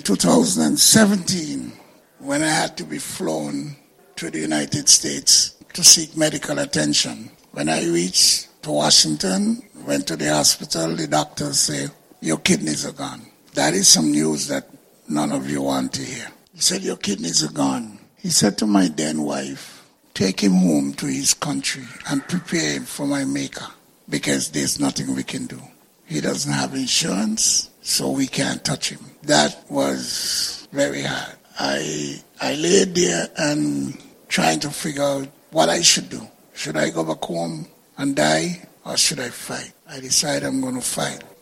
2017, when I had to be flown to the United States to seek medical attention. When I reached to Washington, went to the hospital, the doctors say, your kidneys are gone. That is some news that none of you want to hear. He said, your kidneys are gone. He said to my then wife, take him home to his country and prepare him for my maker, because there's nothing we can do. He doesn't have insurance, so we can't touch him. That was very hard. I laid there and trying to figure out what I should do. Should I go back home and die, or should I fight? I decided I'm going to fight.